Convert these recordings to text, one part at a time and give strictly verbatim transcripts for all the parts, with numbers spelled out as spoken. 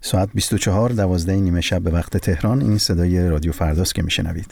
ساعت بیست و چهار دوازده نیمه شب به وقت تهران. این صدای رادیو فرداست که میشنوید.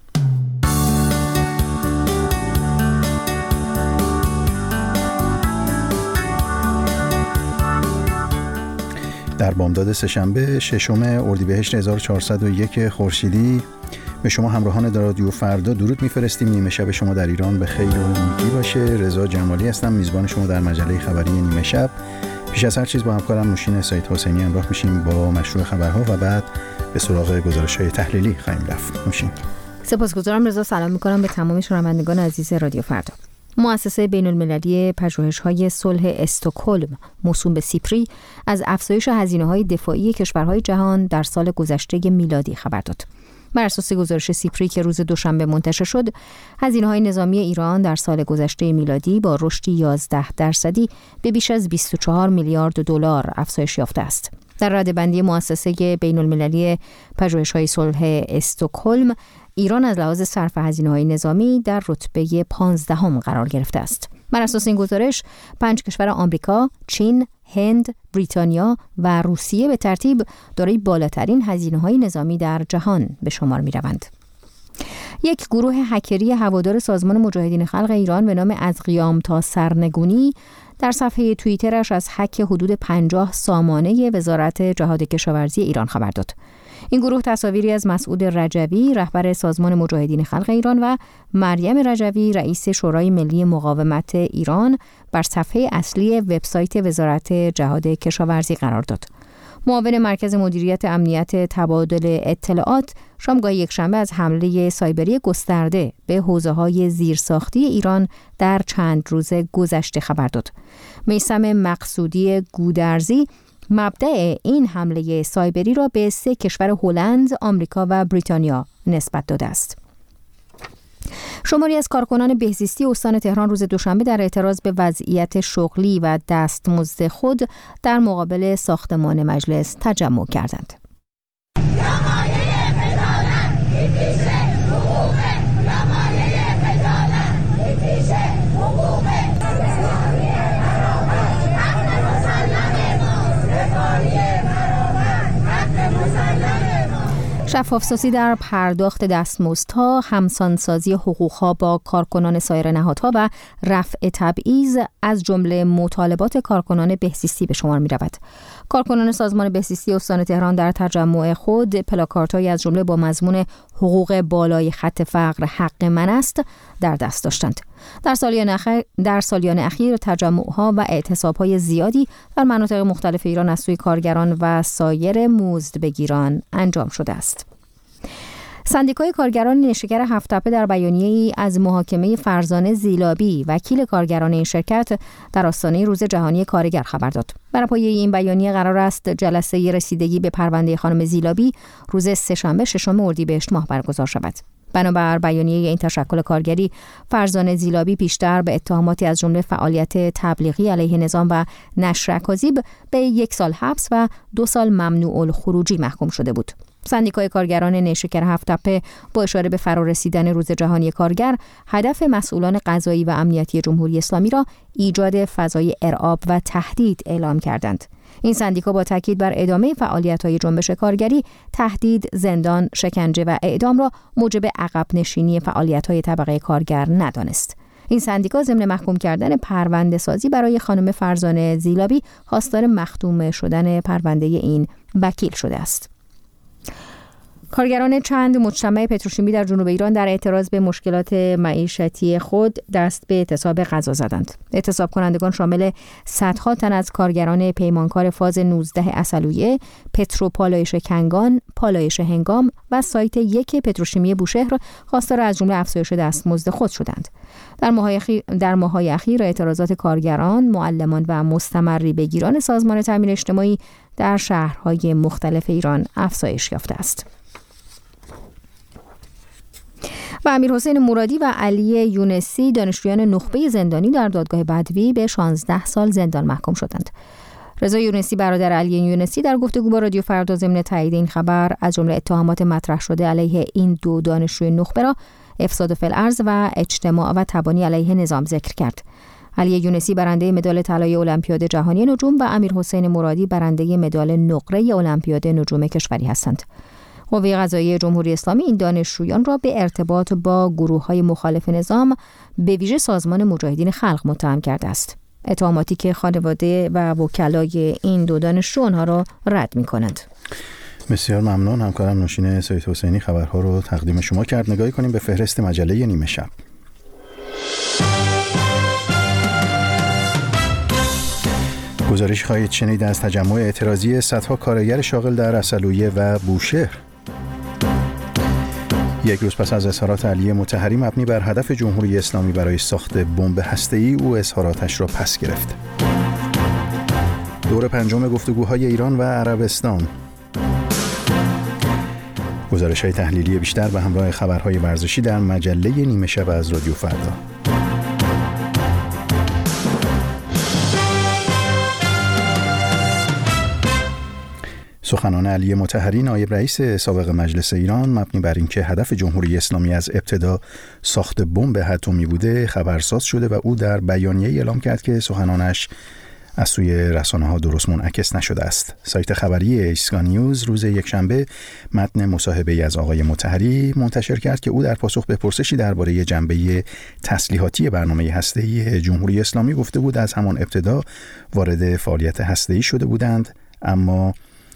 در بامداد سه‌شنبه ششم اردیبهشت هزار و چهارصد و یک خورشیدی به شما همراهان رادیو فردا درود میفرستیم. نیمه شب شما در ایران به خیر و نیکی باشه. رضا جمالی هستم، میزبان شما در مجله خبری نیمه شب. پیش از هر چیز با همکارم نوشین سعید حسینی همراه میشیم با مشروع خبرها و بعد به سراغ گزارش‌های تحلیلی خواهیم رفت. نوشین. سپاسگزارم رضا. سلام می‌کنم به تمام شنوندگان عزیز رادیو فردا. مؤسسه بین‌المللی پژوهش‌های صلح استکهلم موسوم به سیپری از افزایش هزینه‌های دفاعی کشورهای جهان در سال گذشته میلادی خبر داد. بر اساس گزارش سیپری که روز دوشنبه منتشر شد، هزینه‌های نظامی ایران در سال گذشته میلادی با رشد یازده درصدی به بیش از بیست و چهار میلیارد دلار افزایش یافته است. در رده‌بندی مؤسسه بین‌المللی پژوهش‌های صلح استکهلم، ایران از لحاظ صرف هزینه‌های نظامی در رتبه پانزدهم قرار گرفته است. بر اساس این گزارش، پنج کشور آمریکا، چین، هند، بریتانیا و روسیه به ترتیب دارای بالاترین هزینه‌های نظامی در جهان به شمار می‌روند. یک گروه هکری هوادار سازمان مجاهدین خلق ایران به نام از قیام تا سرنگونی در صفحه توییترش از هک حدود پنجاه سامانه وزارت جهاد کشاورزی ایران خبر داد. این گروه تصاویری از مسعود رجوی رهبر سازمان مجاهدین خلق ایران و مریم رجوی رئیس شورای ملی مقاومت ایران بر صفحه اصلی وبسایت وزارت جهاد کشاورزی قرار داد. معاون مرکز مدیریت امنیت تبادل اطلاعات شامگاه یکشنبه از حمله سایبری گسترده به حوزه‌های زیرساختی ایران در چند روز گذشته خبر داد. میثم مقصودی گودرزی مبدأ این حمله سایبری را به سه کشور هلند، آمریکا و بریتانیا نسبت داده است. شماری از کارکنان بهزیستی استان تهران روز دوشنبه در اعتراض به وضعیت شغلی و دستمزد خود در مقابل ساختمان مجلس تجمع کردند. شفاف‌سازی در پرداخت دستمزدها، همسانسازی حقوقها با کارکنان سایر نهادها و رفع تبعیض از جمله مطالبات کارکنان بهزیستی به شمار می‌رود. کارکنان سازمان بهزیستی استان تهران در تجمع خود پلاکاردهایی از جمله با مضمون حقوق بالای خط فقر حق من است در دست داشتند. در سالیان اخیر در سالیان اخیر تجمع‌ها و اعتصاب‌های زیادی در مناطق مختلف ایران از سوی کارگران و سایر مزدبگیران انجام شده است. سندیکای کارگران نیشکر هفت‌تپه در بیانیه‌ای از محاکمه فرزانه زیلابی وکیل کارگران این شرکت در آستانه روز جهانی کارگر خبر داد. بر پایه این بیانیه قرار است جلسه رسیدگی به پرونده خانم زیلابی روز سه‌شنبه ششم اردیبهشت ماه برگزار شود. بنابر بیانیه این تشکل کارگری، فرزانه زیلابی پیشتر به اتهاماتی از جمله فعالیت تبلیغی علیه نظام و نشر اکاذیب به یک سال حبس و دو سال ممنوع الخروجی محکوم شده بود. سندیکای کارگران نیشکر هفت‌تپه با اشاره به فرارسیدن روز جهانی کارگر، هدف مسئولان قضایی و امنیتی جمهوری اسلامی را ایجاد فضای ارعاب و تهدید اعلام کردند. این سندیکا با تاکید بر ادامه فعالیت‌های جنبش کارگری، تهدید، زندان، شکنجه و اعدام را موجب عقب نشینی فعالیت‌های طبقه کارگر ندانست. این سندیکا ضمن محکوم کردن پرونده سازی برای خانم فرزانه زیلابی خواستار مختوم شدن پرونده این وکیل شده است. کارگران چند مجتمع پتروشیمی در جنوب ایران در اعتراض به مشکلات معیشتی خود دست به اعتصاب غذا زدند. اعتصاب کنندگان شامل صدها تن از کارگران پیمانکار فاز نوزده اصلویه، پترو پالایش کنگان، پالایش هنگام و سایت یک پتروشیمی بوشهر خواستار از جمله افزایش دستمزد خود شدند. در ماه‌های اخیر در ماه‌های اخیر اعتراضات کارگران، معلمان و مستمری بگیران سازمان تامین اجتماعی در شهرهای مختلف ایران افزایش یافته است. و امیرحسین مرادی و علی یونسی دانشجویان نخبه زندانی در دادگاه بدوی به شانزده سال زندان محکوم شدند. رضا یونسی برادر علی یونسی در گفتگو با رادیو فردا ضمن تایید این خبر از جمله اتهامات مطرح شده علیه این دو دانشجوی نخبه را افساد فی الارض و اجتماع و تبانی علیه نظام ذکر کرد. علی یونسی برنده مدال طلای المپیاد جهانی نجوم و امیرحسین مرادی برنده مدال نقره المپیاد نجوم کشوری هستند. قوه قضاییه جمهوری اسلامی این دانشجویان را به ارتباط با گروه‌های مخالف نظام به ویژه سازمان مجاهدین خلق متهم کرده است. اتهاماتی که خانواده و وکلای این دو دانشجو آنها را رد می‌کنند. بسیار ممنون. همکارم نوشین سید حسینی خبرها رو تقدیم شما کرد. نگاهی کنیم به فهرست مجله نیمه شب. گزارش خواهید شنید از تجمع اعتراضی صدها کارگر شاغل در عسلویه و بوشهر. یک روز پس از اظهارات علی مطهری مبنی بر هدف جمهوری اسلامی برای ساخت بمب هسته‌ای، او اظهاراتش را پس گرفت. دور پنجم گفتگوهای ایران و عربستان. گزارش‌های تحلیلی بیشتر به همراه خبرهای ورزشی در مجله نیمه شب از رادیو فردا. سخنان علی مطهری نایب رئیس سابق مجلس ایران مبنی بر اینکه هدف جمهوری اسلامی از ابتدا ساخت بمب اتمی بوده خبرساز شده و او در بیانیه اعلام کرد که سخنانش از سوی رسانه‌ها درست منعکس نشده است. سایت خبری ایسکا نیوز روز یکشنبه متن مصاحبه‌ای از آقای مطهری منتشر کرد که او در پاسخ به پرسشی درباره جنبه تسلیحاتی برنامه هسته‌ای جمهوری اسلامی گفته بود از همان ابتدا وارد فعالیت هسته‌ای شده بودند، اما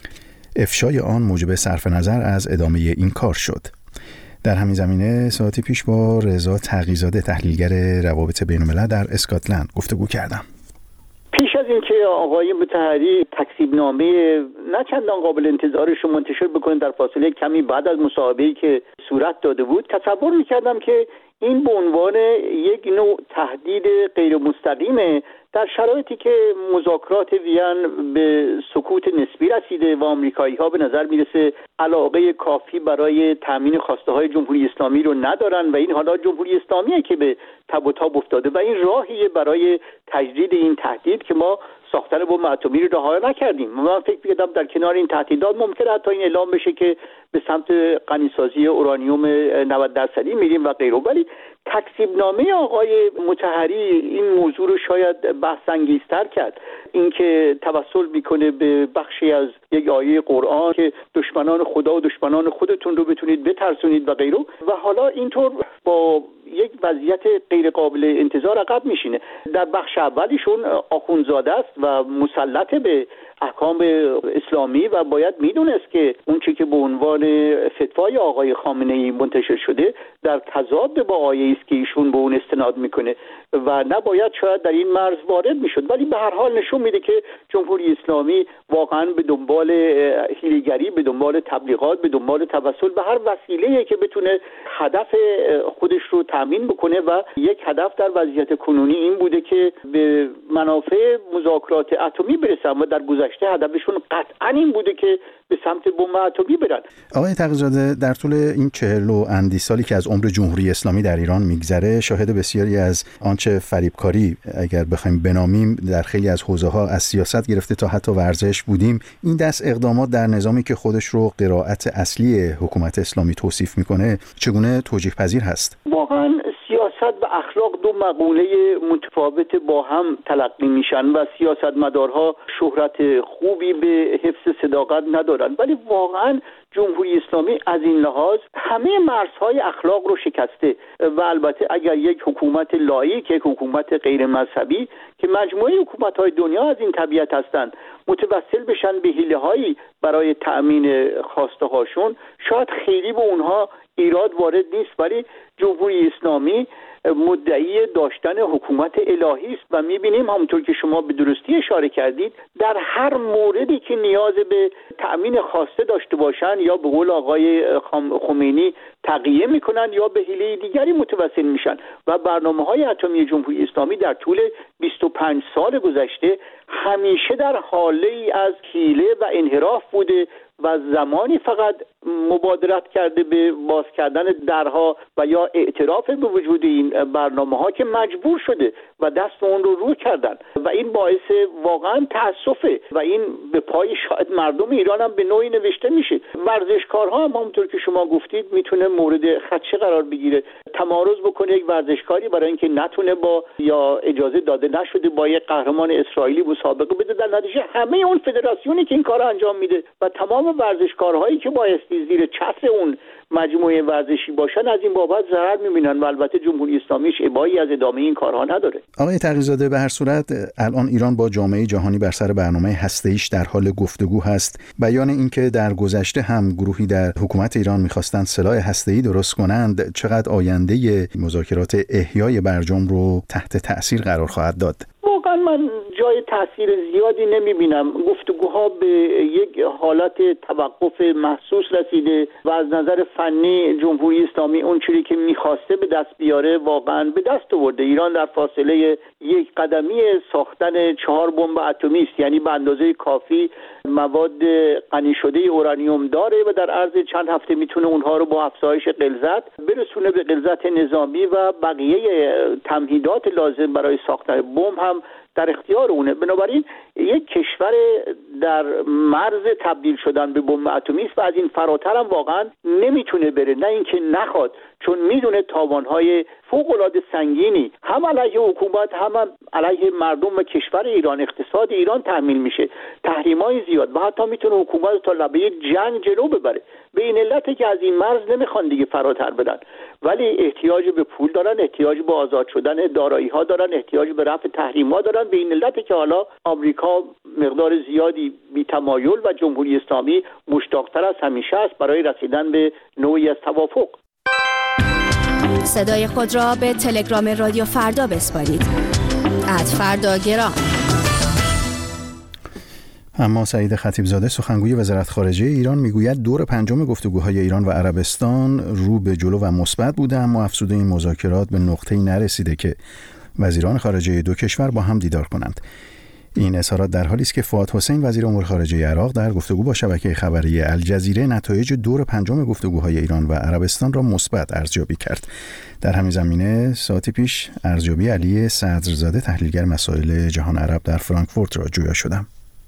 افشای آن موجب صرف نظر از ادامه این کار شد. در همین زمینه ساعتی پیش با رضا تقی‌زاده تحلیلگر روابط بین‌الملل در اسکاتلند گفتگو کردم. پیش از اینکه آقای مطهری تکذیبنامه نه چندان قابل انتظارش رو منتشر بکنه در فاصله کمی بعد از مصاحبه‌ای که صورت داده بود، تصور می‌کردم که این به عنوان یک نوع تهدید غیر مستقیمه در شرایطی که مذاکرات وین به سکوت نسبی رسیده و آمریکایی‌ها به نظر میرسه علاقه کافی برای تامین خواسته‌های جمهوری اسلامی رو ندارن و این حالا جمهوری اسلامیه که به تب و تاب افتاده و این راهیه برای تجدید این تهدید که ما ساختن بمب اتمی رو رها نکردیم. من فکر می‌کردم در کنار این تهدیدات ممکنه حتی این اعلام بشه که به سمت غنیسازی اورانیوم نود درصدی میریم و غیره، ولی تکذیبنامه آقای مطهری این موضوع رو شاید بحث انگیزتر کرد. اینکه توسل میکنه به بخشی از یک آیه قرآن که دشمنان خدا و دشمنان خودتون رو بتونید بترسونید و غیره، و حالا اینطور با یک وضعیت غیر قابل انتظار عقب میشینه. در بخش اولیشون آخوندزاده است و مسلط به احکام اسلامی و باید میدونست که اون چی که به عنوان فتوای آقای خامنه‌ای منتشر شده در تضاد با آیه است که ایشون به اون استناد میکنه و نباید شاید در این مرز وارد میشد، ولی به هر حال نشون میده که جمهوری اسلامی واقعا به دنبال حیله‌گری، به دنبال تبلیغات، به دنبال توسل به هر وسیله‌ای که بتونه هدف خودش رو تامین بکنه و یک هدف در وضعیت کنونی این بوده که به منافع مذاکرات اتمی برسن و در گذشته هدفشون قطعا این بوده که به سمت بمب اتمی برن. آقای تقی‌زاده، در طول این چهل و اندی سالی که از عمر جمهوری اسلامی در ایران میگذره شاهد بسیاری از آنچه فریبکاری اگر بخوایم بنامیم در خیلی از حوزه‌ها از سیاست گرفته تا حتی ورزش بودیم. این دست اقدامات در نظامی که خودش رو قرائت اصلی حکومت اسلامی توصیف میکنه چگونه توجیه پذیر هست؟ واقعا سیاست و اخلاق دو مقوله متفاوت با هم تلقی میشن و سیاستمدارها شهرت خوبی به حفظ صداقت ندارن، ولی واقعا جمهوری اسلامی از این لحاظ همه مرزهای اخلاق رو شکسته و البته اگر یک حکومت لایق، یک حکومت غیر مذهبی که مجموعه حکومت‌های دنیا از این طبیعت هستند متوسل بشن به حیله‌هایی برای تأمین خواسته هاشون، شاید خیلی به اونها ایراد وارد نیست، ولی جمهوری اسلامی مدعی داشتن حکومت الهی است و می‌بینیم همونطور که شما به درستی اشاره کردید در هر موردی که نیاز به تأمین خواسته داشته باشن یا به قول آقای خمینی تقیه میکنن یا به حیله دیگری متوسل میشن و برنامه‌های اتمی جمهوری اسلامی در طول بیست و پنج سال گذشته همیشه در حاله ای از حیله و انحراف بوده و زمانی فقط مبادرت کرده به باز کردن درها و یا اعتراف به وجود این برنامه‌ها که مجبور شده و دست اون رو رو کردن و این باعث واقعا تأسفه و این به پای شاید مردم ایران هم به نوعی نوشته میشه. ورزشکارها هم همونطور که شما گفتید میتونه مورد خدشه قرار بگیره. تمارض بکنه یک ورزشکاری برای اینکه نتونه با یا اجازه داده نشده با یک قهرمان اسرائیلی مسابقه بده، در نتیجه همه اون فدراسیونی که این کار انجام میده و تمام ورزشکارهایی که بایستی زیر چتر اون مجموعه ورزشی باشن از این بابت ضرر میبینن و البته جمهوری اسلامی ابایی از ادامه این کارها نداره. آقای تقی‌زاده، به هر صورت الان ایران با جامعه جهانی بر سر برنامه هسته‌ایش در حال گفتگو هست. بیان اینکه در گذشته هم گروهی در حکومت ایران می‌خواستند سلاح هسته‌ای درست کنند، چقدر آینده مذاکرات احیای برجام رو تحت تأثیر قرار خواهد داد؟ واقعا من جای تاثیر زیادی نمیبینم. گفتگوها به یک حالت توقف محسوس رسیده و از نظر فنی جمهوری اسلامی اون چیزی که میخواسته به دست بیاره واقعا به دست آورده. ایران در فاصله یک قدمی ساختن چهار بمب اتمی است، یعنی به اندازه کافی مواد غنی شده اورانیوم داره و در عرض چند هفته میتونه اونها رو با افزایش غلظت برسونه به غلظت نظامی و بقیه تمهیدات لازم برای ساختن بمب هم در اختیار اونه. بنابراین یک کشور در مرز تبدیل شدن به بمب اتمی است و از این فراتر هم واقعا نمیتونه بره، نه اینکه نخواد، چون میدونه تاوانهای فوق‌العاده سنگینی هم علیه حکومت هم, هم علیه مردم و کشور ایران، اقتصاد ایران تحمیل میشه. تحریم‌های زیاد و حتی میتونه حکومت تا لبه یک جنگ جلو ببره. به این علته که از این مرز نمیخوان دیگه فراتر برن، ولی احتیاج به پول دارن، احتیاج به آزاد شدن دارایی‌ها دارن، احتیاج به رفع تحریم‌ها دارن. به این علته که حالا آمریکا مقدار زیادی بی‌تمایل و جمهوری اسلامی مشتاق‌تر از همیشه است برای رسیدن به نوعی از توافق. صدای خود را به تلگرام رادیو فردا بسپارید. ات فردا گرام. اما سعید خطیبزاده سخنگوی وزارت خارجه ایران میگوید دور پنجم گفتگوهای ایران و عربستان رو به جلو و مثبت بوده، اما افزوده این مذاکرات به نقطه‌ای نرسیده که وزیران خارجه دو کشور با هم دیدار کنند. این اظهارات در حالی است که فؤاد حسین وزیر امور خارجه عراق در گفتگو با شبکه خبری الجزیره نتایج دور پنجم گفتگوهای ایران و عربستان را مثبت ارزیابی کرد. در همین زمینه ساعتی پیش ارزیابی علی صدرزاده تحلیلگر مسائل جهان عرب در فرانکفورت را جویا شدم.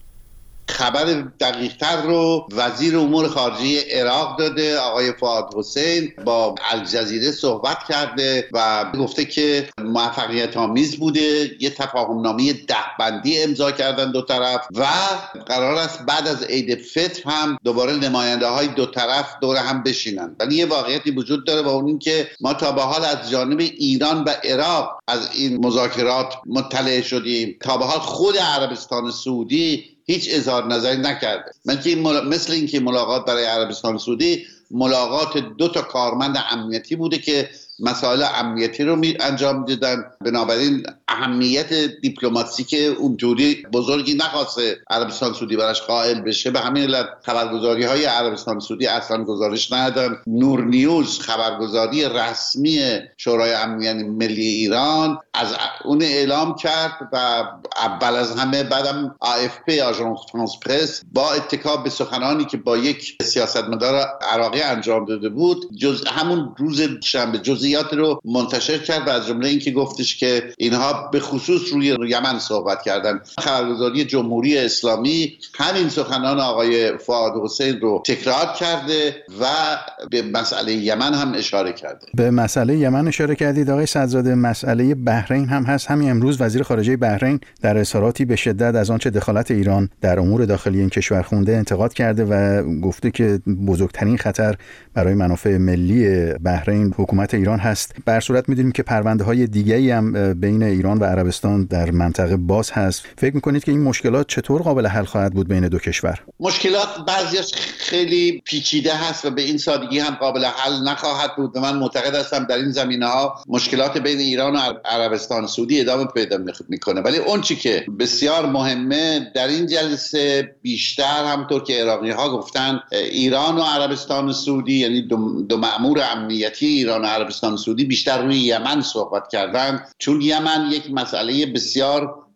خبر دقیق‌تر رو وزیر امور خارجه عراق داده، آقای فؤاد حسین با الجزیره صحبت کرده و گفته که موفقیت آمیز بوده، یه تفاهم نامه ده بندی امضا کردن دو طرف و قرار است بعد از عید فطر هم دوباره نماینده های دو طرف دور هم بشینن. ولی یه واقعیتی وجود داره و اون این که ما تا به حال از جانب ایران و عراق از این مذاکرات مطلع شدیم، تا به حال خود عربستان سعودی هیچ اظهار نظری نکرده. من که مل... مثل این که ملاقات برای عربستان سعودی ملاقات دو تا کارمند امنیتی بوده که مسائل امنیتی رو می انجام میدادن، بنابراین اهمیت دیپلماتیک اونجوری بزرگی نخواسته عربستان سعودی براش قائل بشه. به همین علت خبرگزاری های عربستان سعودی اصلا گزارش ندادن. نور نیوز خبرگزاری رسمی شورای امنیت ملی ایران از اون اعلام کرد و اول از همه بعدم آ اف پی آژانس فرانس پرس با اتکا به سخنانی که با یک سیاستمدار عراقی انجام داده بود جز همون روز شنبه جزئی رو منتشر کرد و از جمله این که گفتش که اینها به خصوص روی یمن صحبت کردن. خبرگزاری جمهوری اسلامی همین سخنان آقای فؤاد حسین رو تکرار کرده و به مسئله یمن هم اشاره کرده. به مسئله یمن اشاره کردید آقای صدرزاده. مسئله بحرین هم هست. همین امروز وزیر خارجه بحرین در اظهاراتی به شدت از آنچه دخالت ایران در امور داخلی این کشور خونده انتقاد کرده و گفته که بزرگترین خطر برای منافع ملی بحرین حکومت ایران هست. بر صورت می‌دونیم که پرونده‌های دیگه‌ای هم بین ایران و عربستان در منطقه باز هست. فکر می‌کنید که این مشکلات چطور قابل حل خواهد بود بین دو کشور؟ مشکلات بعضیش خیلی پیچیده هست و به این سادگی هم قابل حل نخواهد بود. من معتقد هستم در این زمینه‌ها مشکلات بین ایران و عربستان سعودی ادامه پیدا می‌کنه. ولی اون چی که بسیار مهمه در این جلسه بیشتر همونطور که عراقی‌ها گفتن ایران و عربستان سعودی، یعنی دو, دو مأمور امنیتی ایران و عربستان سعودی بیشتر روی یمن صحبت کردن، چون یمن یک مسئله بسیار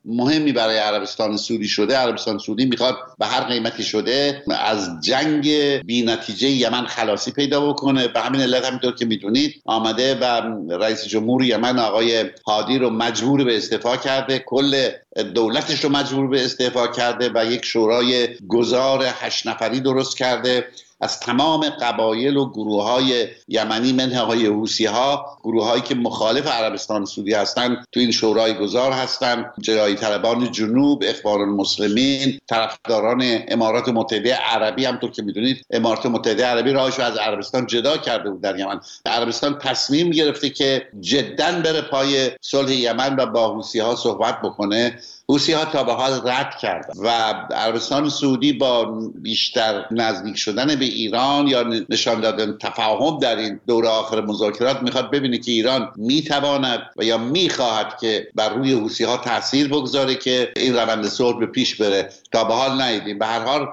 مهمی برای عربستان سعودی شده. عربستان سعودی میخواد به هر قیمتی شده از جنگ بی نتیجه یمن خلاصی پیدا بکنه. به همین علت همینطور که میدونید آمده و رئیس جمهور یمن آقای هادی رو مجبور به استعفا کرده، کل دولتش رو مجبور به استعفا کرده و یک شورای گذار هشت نفری درست کرده از تمام قبایل و گروه های یمنی منه های حوثی ها، گروه هایی که مخالف عربستان سعودی هستند تو این شورای گذار هستند. جدایی طلبان جنوب، اخوان المسلمین، طرفداران امارات متحده عربی. همونطور که میدونید امارات متحده عربی راهش از عربستان جدا کرده بود در یمن. عربستان تصمیم گرفته که جداً بره پای صلح یمن و با حوثی ها صحبت بکنه. حوثی ها تا به حال رد کردن و عربستان سعودی با بیشتر نزدیک شدن به ایران یا نشان دادن تفاهم در این دوره آخر مذاکرات میخواد ببینه که ایران میتواند و یا میخواهد که بر روی حوثی ها تاثیر بگذاره که این روند صلح به پیش بره. تا به حال ندیدیم. به هر حال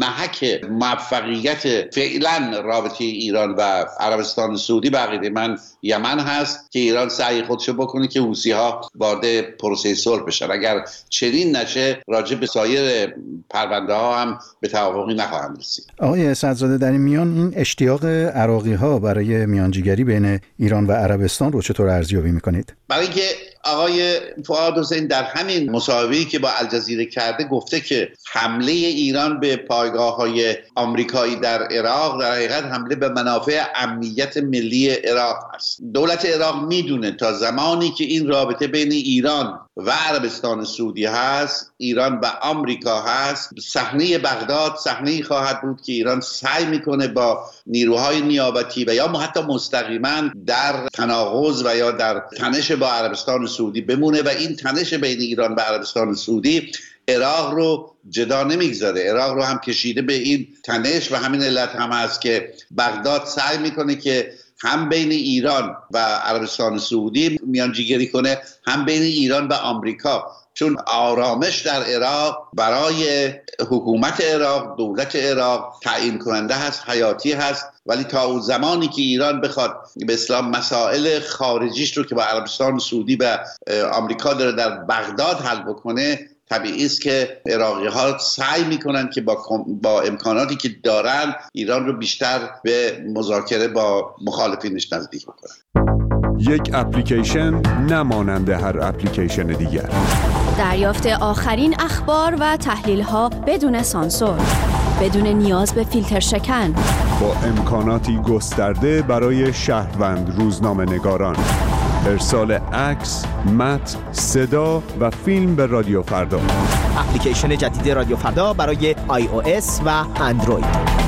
محک موفقیت فعلا رابطه ایران و عربستان سعودی به عقیده من یمن هست که ایران سعی خودشو بکنه که حوثی ها وارد پروسه صلح بشن. اگر چنین نشه راجع به سایر پرونده ها هم به توافقی نخواهند رسید. آقای اسدزاده، در این میان این اشتیاق عراقی ها برای میانجیگری بین ایران و عربستان رو چطور ارزیابی میکنید؟ برای اینکه آقای فؤاد حسین در همین مصاحبه‌ای که با الجزیره کرده گفته که حمله ایران به پایگاه‌های آمریکایی در عراق در حقیقت حمله به منافع امنیت ملی عراق است. دولت عراق میدونه تا زمانی که این رابطه بین ایران و عربستان سعودی هست، ایران و آمریکا هست، صحنه بغداد صحنه‌ای خواهد بود که ایران سعی میکنه با نیروهای نیابتی و یا حتی مستقیما در تناقض و یا در تنش با عربستان سعودی بمونه و این تنش بین ایران و عربستان سعودی عراق رو جدا نمیگذاره. عراق رو هم کشیده به این تنش و همین علت هم هست که بغداد سعی میکنه که هم بین ایران و عربستان سعودی میانجیگری کنه، هم بین ایران و آمریکا، چون آرامش در عراق برای حکومت عراق، دولت عراق تعیین کننده هست، حیاتی هست. ولی تا اون زمانی که ایران بخواد به اسلام مسائل خارجیش رو که با عربستان سعودی و آمریکا داره در بغداد حل بکنه، طبیعی است که عراقی ها سعی میکنن که با با امکاناتی که دارن ایران رو بیشتر به مذاکره با مخالفینش نزدیک بکنن. یک اپلیکیشن نمانند هر اپلیکیشن دیگر. دریافت آخرین اخبار و تحلیل‌ها بدون سانسور، بدون نیاز به فیلتر شکن، با امکاناتی گسترده برای شهروند روزنامه‌نگاران. ارسال عکس، متن، صدا و فیلم به رادیو فردا. اپلیکیشن جدید رادیو فردا برای آی او اس و اندروید.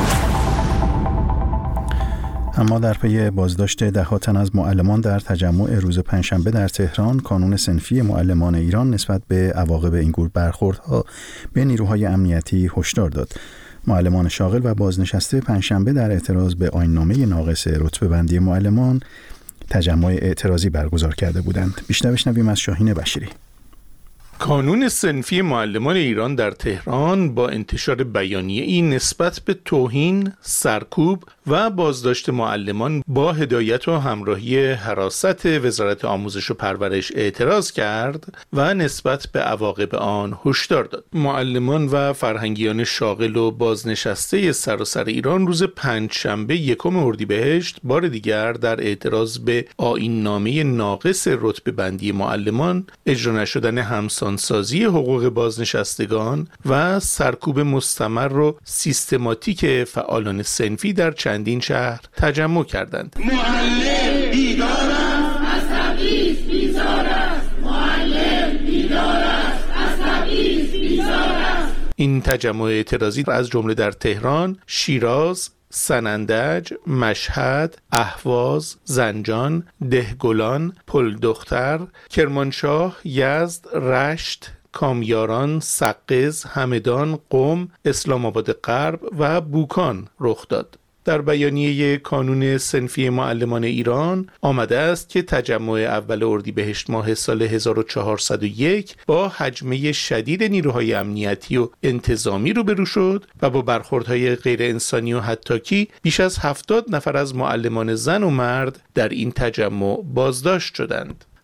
اما در پی بازداشت ده‌ها تن از معلمان در تجمع روز پنجشنبه در تهران، کانون صنفی معلمان ایران نسبت به عواقب این گونه برخوردها به نیروهای امنیتی هشدار داد. معلمان شاغل و بازنشسته پنجشنبه در اعتراض به آیین‌نامه ناقص رتبه‌بندی معلمان تجمع اعتراضی برگزار کرده بودند. بیشتر بشنویم از شاهین بشیری. کانون صنفی معلمان ایران در تهران با انتشار بیانیه‌ای نسبت به توهین، سرکوب و بازداشت معلمان با هدایت و همراهی حراست وزارت آموزش و پرورش اعتراض کرد و نسبت به عواقب آن هشدار داد. معلمان و فرهنگیان شاغل و بازنشسته سراسر ایران روز پنجشنبه یکم اردیبهشت بار دیگر در اعتراض به آیین‌نامه ناقص رتبه‌بندی معلمان، اجرا نشدن همسانسازی حقوق بازنشستگان و سرکوب مستمر و سیستماتیک فعالان صنفی در چندین شهر تجمع کردند. معلم بیدار است، از تبعیض بیزار است. معلم بیدار است، از تبعیض بیزار است. این تجمع اعتراضی از جمله در تهران، شیراز، سنندج، مشهد، اهواز، زنجان، دهگلان، پلدختر، کرمانشاه، یزد، رشت، کامیاران، سقز، همدان، قم، اسلام آباد غرب و بوکان رخ داد. در بیانیه کانون صنفی معلمان ایران آمده است که تجمع اول اردیبهشت ماه سال هزار و چهارصد و یک با هجمه شدید نیروهای امنیتی و انتظامی روبرو شد و با برخوردهای غیر انسانی و هتاکی بیش از هفتاد نفر از معلمان زن و مرد در این تجمع بازداشت شدند.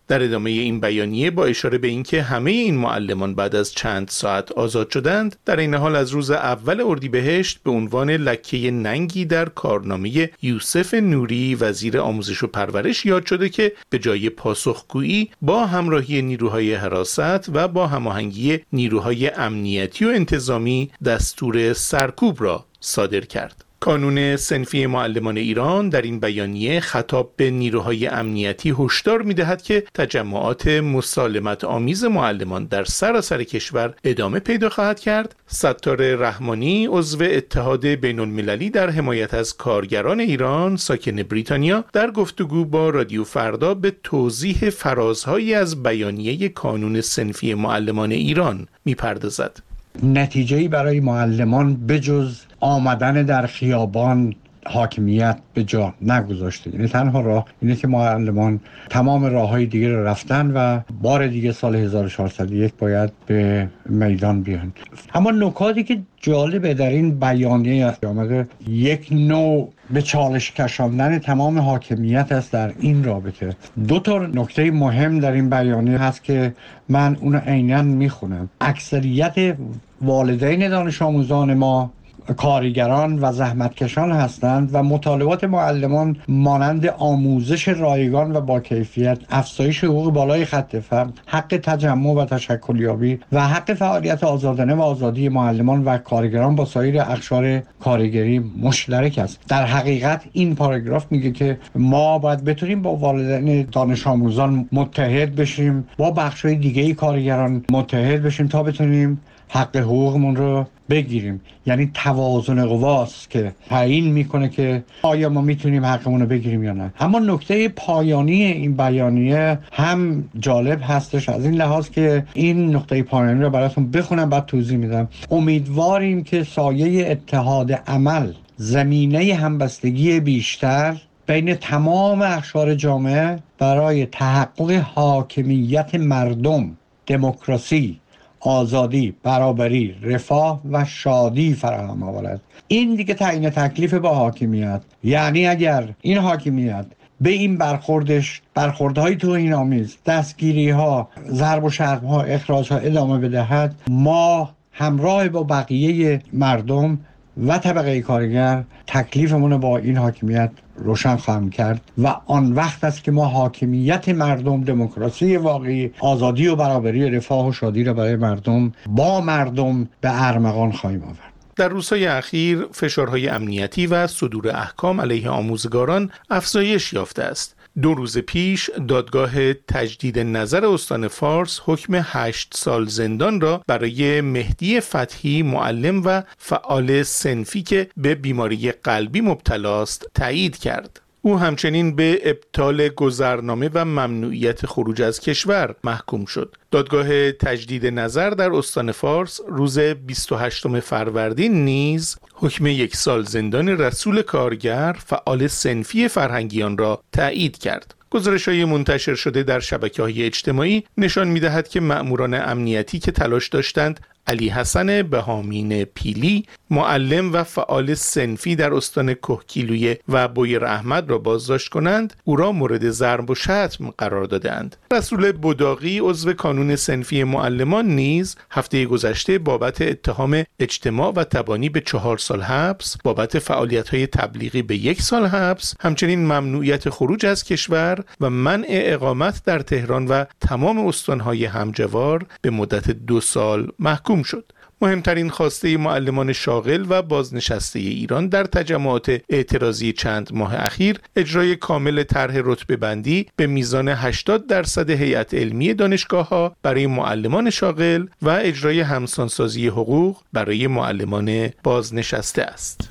در ادامه این بیانیه با اشاره به اینکه همه این معلمان بعد از چند ساعت آزاد شدند، در این حال از روز اول اردیبهشت به عنوان لکه ننگی در کارنامه یوسف نوری وزیر آموزش و پرورش یاد شده که به جای پاسخگویی با همراهی نیروهای حراست و با هماهنگی نیروهای امنیتی و انتظامی دستور سرکوب را صادر کرد. کانون صنفی معلمان ایران در این بیانیه خطاب به نیروهای امنیتی هشدار می‌دهد که تجمعات مسالمت آمیز معلمان در سراسر کشور ادامه پیدا خواهد کرد. ستار رحمانی عضو اتحاد بین‌المللی در حمایت از کارگران ایران ساکن بریتانیا در گفتگو با رادیو فردا به توضیح فرازهایی از بیانیه کانون صنفی معلمان ایران می‌پردازد. نتیجه‌ای برای معلمان بجز آمدن در خیابان حاکمیت به جا نگذاشته. یعنی تنها راه اینه که معلمان تمام راههای دیگه رو رفتن و بار دیگه سال هزار و چهارصد و یک باید به میدان بیان. اما نکاتی که جالبه در این بیانیه آمده یک نوع به چالش کشاندن تمام حاکمیت است در این رابطه. دو تا نکته مهم در این بیانیه هست که من اون عیناً میخونم. اکثریت والدین دانش آموزان ما کارگران و زحمتکشان هستند و مطالبات معلمان مانند آموزش رایگان و با کیفیت، افزایش حقوق بالای خط فقر، حق تجمع و تشکلیابی و حق فعالیت آزادانه و آزادی معلمان و کارگران با سایر اقشار کارگری مشترک است. در حقیقت این پاراگراف میگه که ما باید بتونیم با والدین دانش آموزان متحد بشیم، با بخش‌های دیگه کارگران متحد بشیم تا بتونیم حق حقوقمون رو بگیریم. یعنی توازن قواست که تعیین میکنه که آیا ما میتونیم حقمون رو بگیریم یا نه. اما نکته پایانی این بیانیه هم جالب هستش از این لحاظ که این نکته پایانی رو براتون بخونم بعد توضیح میدم. امیدواریم که سایه اتحاد عمل، زمینه همبستگی بیشتر بین تمام اقشار جامعه برای تحقق حاکمیت مردم، دموکراسی، آزادی، برابری، رفاه و شادی فراهم آورد. این دیگه تعیین تکلیف با حاکمیت. یعنی اگر این حاکمیت به این برخوردش برخوردهای توهین‌آمیز، دستگیری‌ها، ضرب و شتم‌ها، اخراج‌ها ادامه بدهد، ما همراه با بقیه مردم و طبقه کارگر تکلیفمون رو با این حاکمیت روشن خواهم کرد و آن وقت است که ما حاکمیت مردم، دموکراسی واقعی، آزادی و برابری، رفاه و شادی را برای مردم با مردم به ارمغان خواهیم آورد. در روزهای اخیر فشارهای امنیتی و صدور احکام علیه آموزگاران افزایش یافته است. دو روز پیش دادگاه تجدید نظر استان فارس حکم هشت سال زندان را برای مهدی فتحی، معلم و فعال صنفی که به بیماری قلبی مبتلا است تایید کرد. او همچنین به ابطال گذرنامه و ممنوعیت خروج از کشور محکوم شد. دادگاه تجدید نظر در استان فارس روز بیست و هشتم فروردین نیز حکم یک سال زندان رسول کارگر، فعال صنفی فرهنگیان را تایید کرد. گزارش‌های منتشر شده در شبکه‌های اجتماعی نشان می‌دهد که مأموران امنیتی که تلاش داشتند علی حسن بهامین پیلی، معلم و فعال صنفی در استان کهگیلویه و بویر احمد را بازداشت کنند، او را مورد ضرب و شتم قرار دادند. رسول بداغی عضو کانون صنفی معلمان نیز هفته گذشته بابت اتهام اجتماع و تبانی به چهار سال حبس، بابت فعالیت‌های تبلیغی به یک سال حبس، همچنین ممنوعیت خروج از کشور و منع اقامت در تهران و تمام استان‌های همجوار به مدت دو سال محکوم شد. مهمترین خواسته معلمان شاغل و بازنشسته ایران در تجمعات اعتراضی چند ماه اخیر اجرای کامل طرح رتبه بندی به میزان هشتاد درصد هیئت علمی دانشگاه‌ها برای معلمان شاغل و اجرای همسانسازی حقوق برای معلمان بازنشسته است.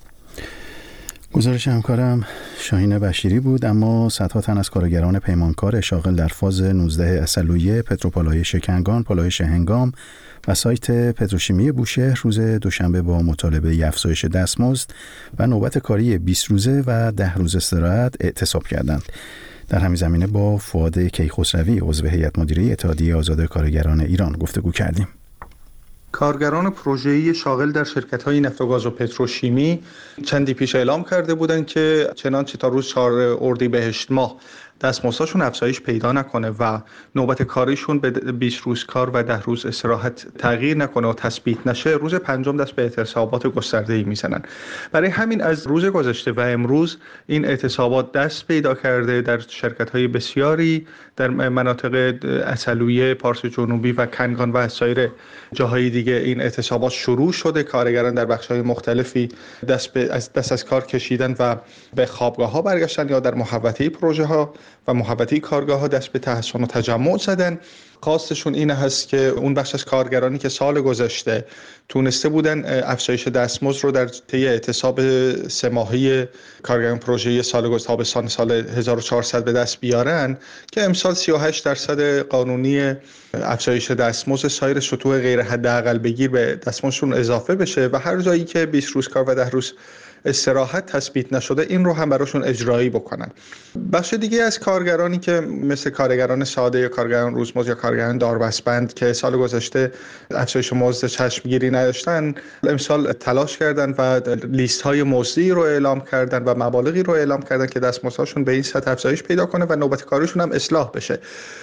گزارش همکارم شاهین بشیری بود. اما صدها تن از کارگران پیمانکار شاغل در فاز نوزده اصلویه، پتروپالای شکنگان، پالای شهنگام و سایت پتروشیمی بوشهر روز دوشنبه با مطالبه افزایش دستمزد و نوبت کاری بیست روزه و ده روز استراحت اعتصاب کردند. در همین زمینه با فؤاد کیخسروی عضو هیئت مدیره اتحادیه آزاد کارگران ایران گفتگو کردیم. کارگران پروژه‌ای شاغل در شرکت‌های نفت و گاز و پتروشیمی چندی پیش اعلام کرده بودند که چنانچه تا روز چهارم اردیبهشت ماه دستمزدشون افزایش پیدا نکنه و نوبت کاریشون به بیست روز کار و ده روز استراحت تغییر نکنه و تثبیت نشه، روز پنجم دست به اعتصابات گسترده‌ای میزنن. برای همین از روز گذشته و امروز این اعتصابات دست پیدا کرده. در شرکت‌های بسیاری در مناطق اصلویه، پارس جنوبی و کنگان و سایر جاهای دیگه این اعتصابات شروع شده. کارگران در بخش‌های مختلفی دست به از دست از کار کشیدن و به خوابگاه‌ها برگشتن یا در محوطه پروژه‌ها و محوطه کارگاه‌ها دست به تحسن و تجمع زدن. خواستشون این هست که اون بخش از کارگرانی که سال گذشته تونسته بودن افزایش دستمزد رو در طی اعتصاب سه ماهه کارگران پروژه سال گذشته تابستان سال هزار و چهارصد به دست بیارن، که امسال سی و هشت درصد قانونی افزایش دستمزد سایر سطوح غیر حداقل بگیر به دستمزدشون اضافه بشه و هر جایی که بیست روز کار و ده روز استراحت تثبیت نشده این رو هم براشون اجرایی بکنن. بخش دیگه از کارگرانی که مثل کارگران ساده یا کارگران روزمزد یا کارگران داربستبند که سال گذشته افزایش مزد چشمگیری نداشتن، امسال تلاش کردن و لیست های مزدی رو اعلام کردن و مبالغی رو اعلام کردن که دستمزدشون به این سطح افزایش پیدا کنه و نوبت کاریشون هم اصلاح بشه.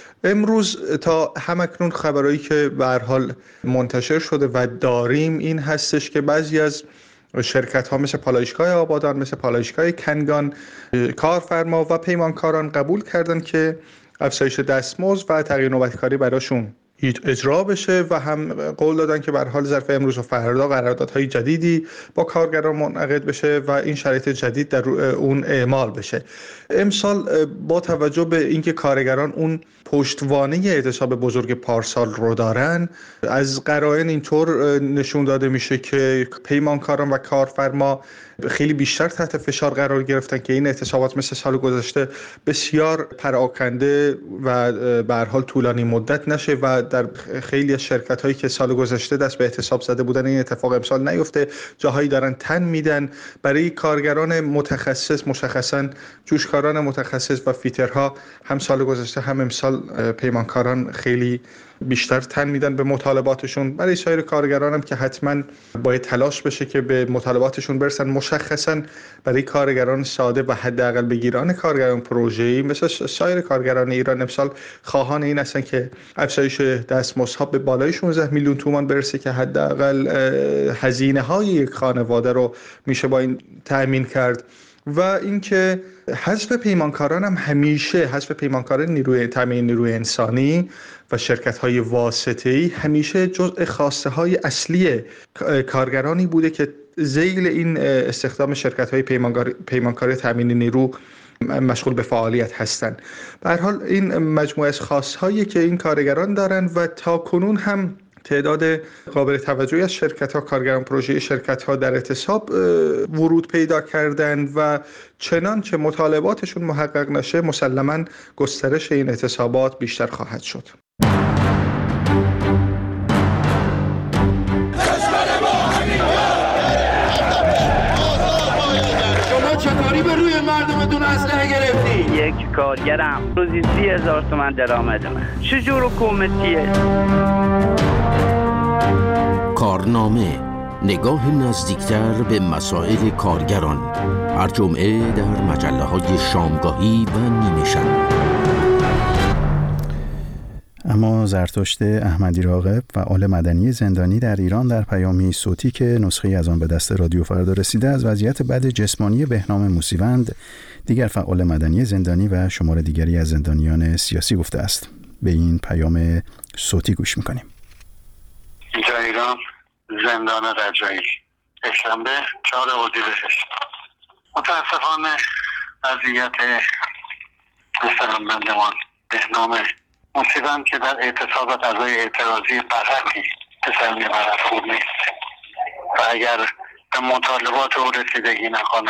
امروز تا همکنون خبرایی که به هر حال منتشر شده و داریم این هستش که بعضی از شرکت ها مثل پالایشگاه آبادان، مثل پالایشگاه کنگان، کارفرما و پیمانکاران قبول کردن که افزایش دستمزد و تغییر نوبت کاری براشون اجرا بشه و هم قول دادن که به هر حال ظرف امروز و فردا قراردادهای جدیدی با کارگران منعقد بشه و این شرایط جدید در اون اعمال بشه. امسال با توجه به اینکه کارگران اون پشتوانه اعتصاب بزرگ پارسال رو دارن، از قرائن اینطور نشون داده میشه که پیمانکاران و کارفرما خیلی بیشتر تحت فشار قرار گرفتن که این اعتصابات مثل سال گذشته بسیار پراکنده و به هر حال طولانی مدت نشه و در خیلی از شرکت‌هایی که سال گذشته دست به اعتصاب زده بودن این اتفاق امسال نیفته. جاهایی دارن تن میدن. برای کارگران متخصص، مشخصاً جوشکاران متخصص و فیترها، هم سال گذشته هم امسال پیمانکاران خیلی بیشتر تن میدن به مطالباتشون. برای سایر کارگران هم که حتما باید تلاش بشه که به مطالباتشون برسن. مشخصا برای کارگران ساده و حداقل بگیران کارگران پروژه‌ای مثل سایر کارگران ایران امسال خواهان این هستن که افزایش دستمزدها به بالای شانزده میلیون تومان برسه که حداقل هزینه های یک خانواده رو میشه با این تأمین کرد. و اینکه حذف پیمانکاران هم همیشه حذف پیمانکاران نیروی تامین نیروی انسانی و شرکت‌های واسطه‌ای همیشه جزء خواسته های اصلی کارگرانی بوده که ذیل این استخدام شرکت‌های پیمانکاری تامین نیرو مشغول به فعالیت هستند. به هر حال این مجموعه از خواست‌هایی که این کارگران دارن و تا کنون هم تعداد قابل توجهی از شرکت‌ها، کارگران پروژه شرکت‌ها در اعتصاب ورود پیدا کردند و چنانچه مطالباتشون محقق نشه مسلماً گسترش این اعتصابات بیشتر خواهد شد. شما چطوری به روی مردمتون اسلحه گرفتی؟ یک کارگرم روزی سی هزار تومن درآمدمه. چجور حکومتیه؟ کارنامه، نگاه نزدیکتر به مسائل کارگران، هر جمعه در مجله های شامگاهی و نیمه شب. اما زرتشت احمدی راغب، فعال مدنی زندانی در ایران، در پیامی صوتی که نسخه از آن به دست رادیو فردا رسیده از وضعیت بد جسمانی بهنام موسیوند، دیگر فعال مدنی زندانی و شمار دیگری از زندانیان سیاسی گفته است. به این پیام صوتی گوش میکنیم. اینجا ایران، زندان رجایی، شنبه چهار اردیبهشت. متاسفانه وضعیت مستمندمان بهنام موسیوند که در اعتصاب غذای اعتراضی برحقی تسلیم برحق نیست و اگر به مطالبات او رسیدگی نکنه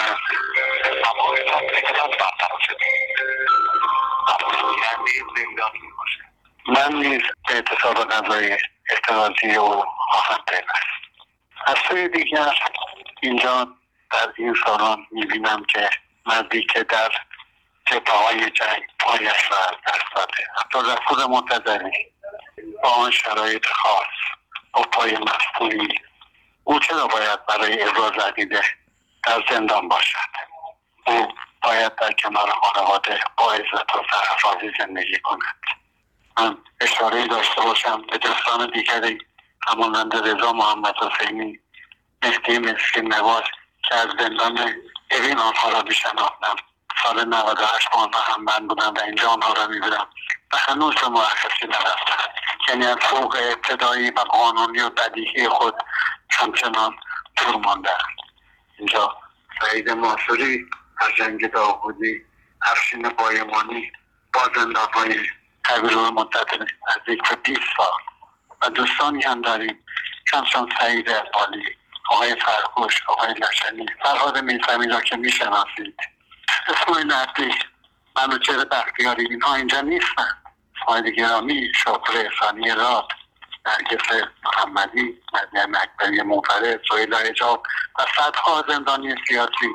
من نیز به اعتصاب غذای اعتراضی او خواهم پیوست. از سوی دیگر اینجا در این سالان میبینم که مردی که در جبهه‌های جنگ پایش را از دست داده، عبدالغفور منتظری با آن شرایط خاص با پای مفتوحی، او چرا باید برای ابراز عقیده در زندان باشد؟ او باید در کنار خانواده با عزت و سرفرازی زندگی کند. من اشاره داشته باشم به دوستان دیگری همانند رضا محمد حسینی، مهدی مسکین نواز که از زندان اوین آنها را میشناختم. سال نود و هشت با آنها همبند بودم و اینجا آنها را میبینم و هنوز به مرخصی نرفتند. یعنی از فوق ابتدایی و قانونی و بدیهی خود همچنان دور مانده‌اند. اینجا سعید ماسوری، جنگ داوودی، افشین بایمانی با زندان‌های طویل و مدت نزدیک به بیست سال و دوستانی هم داریم همچون سعید اقبالی، آقای فرخوش، آقای لشنی، فرهاد میرزمی را که میشناسید، اسماعیل عبدی، منوچهر بختیاری، اینها اینجا نیستن. اسماعیل گرامی، شکر احسانی راد، نرگس محمدی، مریم اکبری منفرد، سهیل حجاب و صدها زندانی سیاسی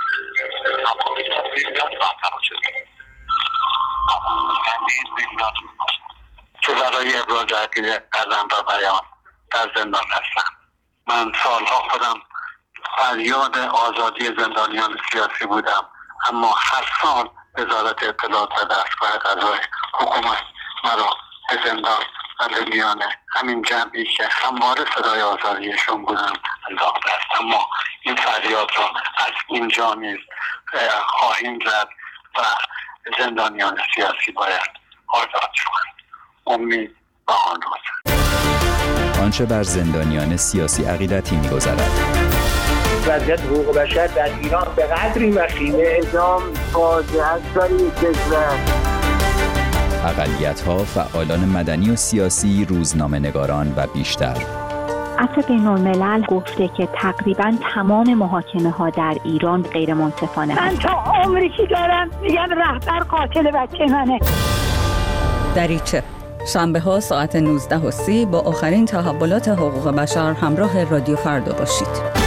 که برای ابراز عقیده قدم و بیان در زندان هستم. من سالها خودم فریاد آزادی زندانیان سیاسی بودم، اما هر سال وزارت اطلاعات و دستگاه قضایی حکومت مرا به زندان و به میان همین جمعی که همواره صدای آزادیشون بودم انداخته است. اما این فریاد را از اینجا نیز خواهیم زد و زندانیان سیاسی باید آزاد شوند. امید و آن روز. آنچه بر زندانیان سیاسی عقیدتی می‌گذرد. وضعیت حقوق بشر در ایران به قدری وخیمه، اعدام فاجعه است در این کشور. اقلیت‌ها، فعالان مدنی و سیاسی، روزنامه‌نگاران و بیشتر. عفو بین‌الملل گفته که تقریباً تمام محاکمه‌ها در ایران غیر منصفانه. من تا عمری که دارم میگن رهبر قاتل بچه منه. دریچه شنبه ها ساعت نوزده و سی با آخرین تحولات حقوق بشر همراه رادیو فردا باشید.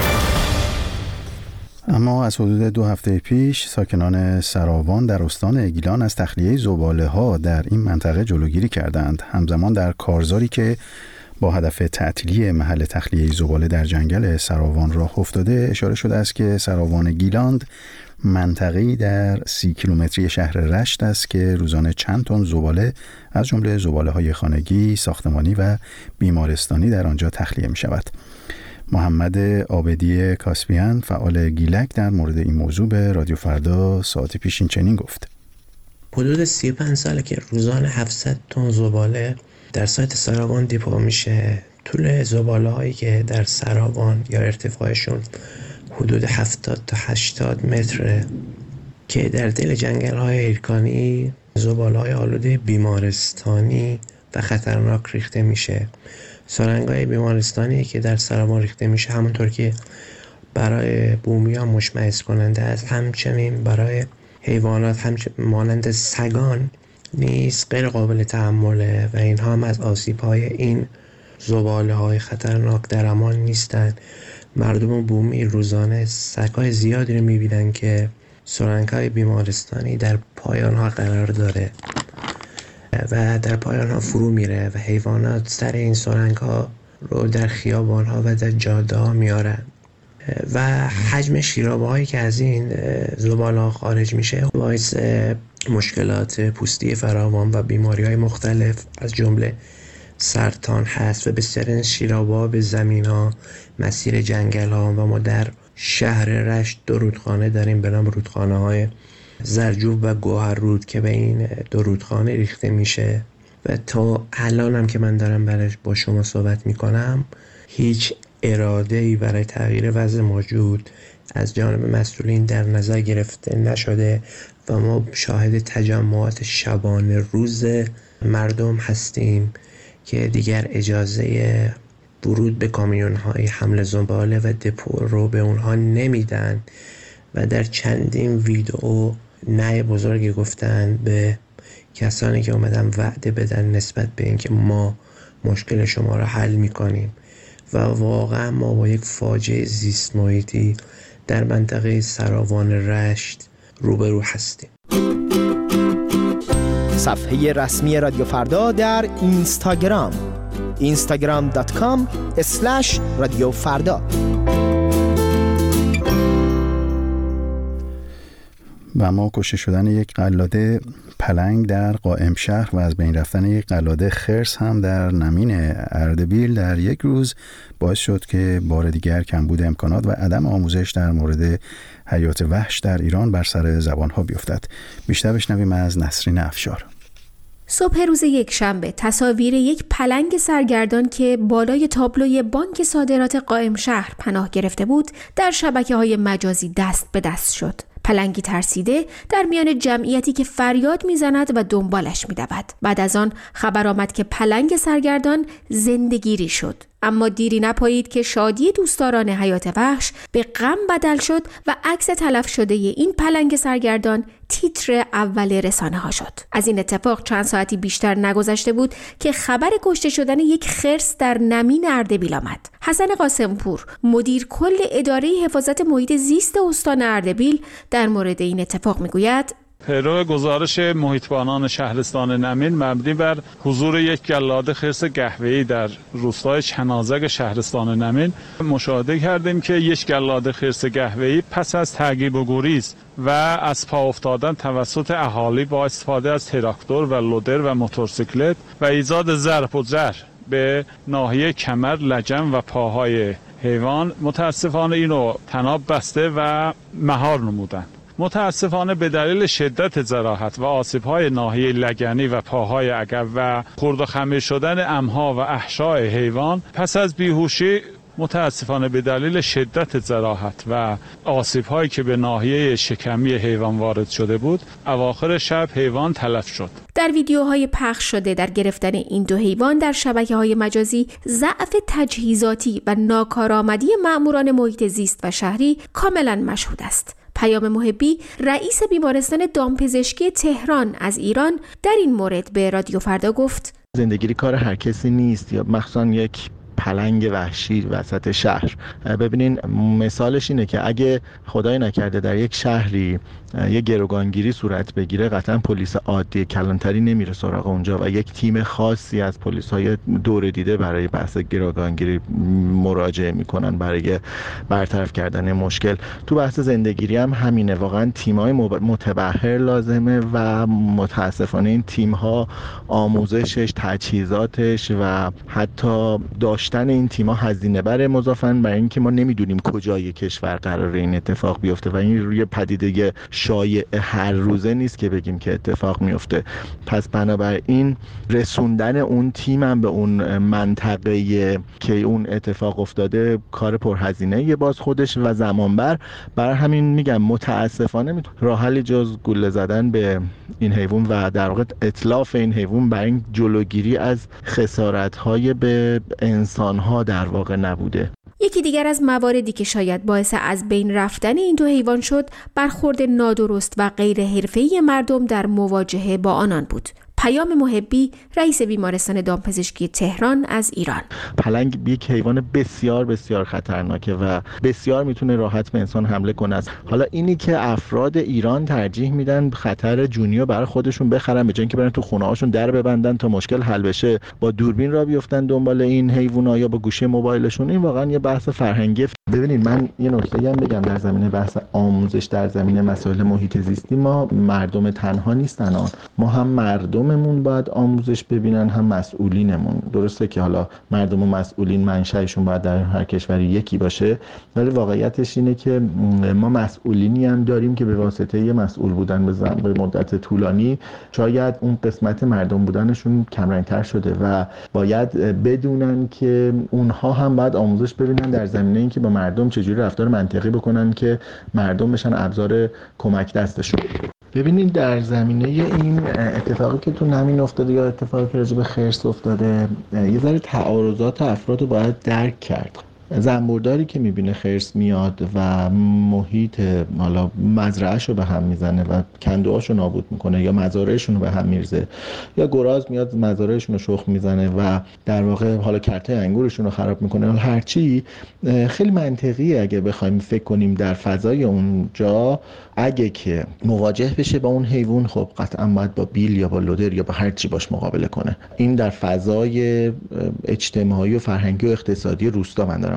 اما از حدود دو هفته پیش ساکنان سراوان در استان اگیلان از تخلیه زباله‌ها در این منطقه جلوگیری کردند. همزمان در کارزاری که با هدف تعطیلی محل تخلیه زباله در جنگل سراوان راه افتاده، اشاره شده است که سراوان گیلاند منطقه‌ای در سی کیلومتری شهر رشت است که روزانه چند تن زباله از جمله زباله‌های خانگی، ساختمانی و بیمارستانی در آنجا تخلیه می‌شود. محمد عابدی کاسپیان، فعال گیلک، در مورد این موضوع به رادیو فردا ساعت پیش این چنین گفت: حدود سی و پنج ساله که روزانه هفتصد تن زباله در سایت سراوان دیپو میشه. طول زباله هایی که در سراوان یا ارتفاعشون حدود هفتاد تا هشتاد متره که در دل جنگل های هیرکانی زباله های آلوده بیمارستانی و خطرناک ریخته میشه. سرنگ های بیمارستانی که در سراوان ریخته میشه همونطور که برای بومیان مشمئز کننده است، همچنین برای حیوانات همچنین مانند سگان نیز غیر قابل تحمله و اینها هم از آسیب های این زباله های خطرناک در امان نیستند. مردم بومی روزانه سگ‌های زیادی رو می‌بینن که سرنگ‌های بیمارستانی در پایان ها قرار داره و در پایان ها فرو میره و حیوانات سر این سرنگ‌ها رو در خیابان ها و در جاده ها میارن و حجم شیرابه هایی که از این زباله ها خارج میشه باعث مشکلات پوستی فراوان و بیماری های مختلف از جمله سرطان هست و بسیاری از شیرابه ها به زمین ها، مسیر جنگل ها و ما در شهر رشت دو رودخانه داریم به نام رودخانه های زرجوب و گوهررود که به این دو رودخانه ریخته میشه و تا الان هم که من دارم برای با شما صحبت میکنم هیچ اراده‌ای برای تغییر وضع موجود از جانب مسئولین در نظر گرفته نشده و ما شاهد تجمعات شبانه روز مردم هستیم که دیگر اجازه ورود به کامیون‌های حمل زباله و دپو رو به اونها نمیدن و در چندین ویدئو نه بزرگی گفتن به کسانی که اومدن وعده بدن نسبت به اینکه ما مشکل شما رو حل میکنیم و واقعا ما با یک فاجعه زیست محیطی در منطقه سراوان رشت روبرو هستیم. صفحه رسمی رادیو فردا در اینستاگرام اینستاگرام دات کام اسلش رادیو فردا. و اما کشته شدن یک قلاده پلنگ در قائم شهر و از بین رفتن یک قلاده خرس هم در نمین اردبیل در یک روز باعث شد که بار دیگر کمبود امکانات و عدم آموزش در مورد حیات وحش در ایران بر سر زبانها بیفتد. بیشتر بشنویم از نسرین افشار. صبح روز یک شنبه تصاویر یک پلنگ سرگردان که بالای تابلوی بانک صادرات قائم شهر پناه گرفته بود در شبکه‌های مجازی دست به دست شد. پلنگی ترسیده در میان جمعیتی که فریاد میزند و دنبالش میدود. بعد از آن خبر آمد که پلنگ سرگردان زندگیری شد. اما دیری نپایید که شادی دوستداران حیات وحش به غم بدل شد و عکس تلف شده این پلنگ سرگردان تیتر اول رسانه ها شد. از این اتفاق چند ساعتی بیشتر نگذشته بود که خبر کشته شدن یک خرس در نمین اردبیل آمد. حسن قاسمپور، مدیر کل اداره حفاظت محیط زیست استان اردبیل، در مورد این اتفاق میگوید: پیرو گزارش محیطبانان شهرستان نمین مبنی بر حضور یک گلاده خرس قهوه‌ای در روستای چنازک شهرستان نمین مشاهده کردیم که یک گلاده خرس قهوه‌ای پس از تعقیب و گریز و از پا افتادن توسط اهالی با استفاده از تراکتور و لودر و موتورسیکلت و ایجاد ضرب و ضرر به ناحیه کمر، لجن و پاهای حیوان متاسفانه اینو طناب بسته و مهار نمودند. متاسفانه به دلیل شدت جراحت و آسیب‌های ناحیه لگنی و پاهای عقب و خرد و خمیر شدن امها و احشاء حیوان پس از بیهوشی، متاسفانه به دلیل شدت جراحت و آسیب‌هایی که به ناحیه شکمی حیوان وارد شده بود، اواخر شب حیوان تلف شد. در ویدیوهای پخش شده در گرفتن این دو حیوان در شبکه‌های مجازی، ضعف تجهیزاتی و ناکارآمدی مأموران محیط زیست و شهری کاملا مشهود است. پیام محبی، رئیس بیمارستان دامپزشکی تهران از ایران، در این مورد به رادیو فردا گفت: زندگیری کار هر کسی نیست، یا مخصوصا یک پلنگ وحشی وسط شهر. ببینین مثالش اینه که اگه خدای نکرده در یک شهری یک گروگانگیری صورت بگیره، قطعا پلیس عادی کلانتری نمیره سراغ اونجا و یک تیم خاصی از پلیس‌های دور دیده برای بحث گروگانگیری مراجعه میکنن برای برطرف کردن مشکل. تو بحث زندگیری هم همینه، واقعا تیم‌های متبحر لازمه و متاسفانه این تیم‌ها آموزشش، تجهیزاتش و حتی داشتن این تیم‌ها هزینه بره، مضافاً بر اینکه ما نمیدونیم کجای کشور قراره این اتفاق بیفته و این روی پدیده شایع هر روزه نیست که بگیم که اتفاق میفته. پس بنابراین رسوندن اون تیم هم به اون منطقه که اون اتفاق افتاده کار پرهزینه یه باز خودش و زمانبر. برای همین میگم متاسفانه راه حلی جز گوله زدن به این حیوان و در واقع اتلاف این حیوان برای این جلوگیری از خسارت‌های به انسان‌ها در واقع نبوده. یکی دیگر از مواردی که شاید باعث از بین رفتن این دو حیوان شد، برخورد نادرست و غیر حرفه‌ای مردم در مواجهه با آنان بود. پیام محبی، رئیس بیمارستان دامپزشکی تهران از ایران: پلنگ یک حیوان بسیار بسیار خطرناکه و بسیار میتونه راحت به انسان حمله کنه. حالا اینی که افراد ایران ترجیح میدن خطر جونی رو برای خودشون بخرن به جای اینکه برن تو خونه هاشون در ببندن تا مشکل حل بشه، با دوربین را بیفتن دنبال این حیونا یا با گوشی موبایلشون، این واقعا یه بحث فرهنگی. ببینید من یه نکته هم بگم در زمینه بحث آموزش در زمینه مسائل محیط زیستی، ما مردم تنها نیستن، ما هم مردممون باید آموزش ببینن هم مسئولینمون. درسته که حالا مردم و مسئولین منشأشون باید در هر کشوری یکی باشه، ولی واقعیتش اینه که ما مسئولینی هم داریم که به واسطه یه مسئول بودن به مدت طولانی شاید اون قسمت مردم بودنشون کمرنگ‌تر شده و باید بدونن که اونها هم باید آموزش ببینن در زمینه اینکه با مردم چجوری رفتار منطقی بکنن که مردم بشن ابزار کمک دستشون. ببینید در زمینه این اتفاقی که تو نمین افتاده یا اتفاقی که راجع به خرس افتاده، یه ذره تعارضات افراد رو باید درک کرد. زنبورداری که میبینه خرس میاد و محیط حالا مزرعه‌شو به هم میزنه و کندوهاشو نابود میکنه یا مزارعشون رو به هم میرزه، یا گراز میاد مزارعشون رو شخم میزنه و در واقع حالا کرته انگورشون رو خراب میکنه، حالا هرچی، خیلی منطقیه اگه بخوایم فکر کنیم در فضای اونجا اگه که مواجه بشه با اون حیوان، خب قطعا باید با بیل یا با لودر یا با هر چی باش مقابله کنه. این در فضای اجتماعی و فرهنگی و اقتصادی روستا من دارم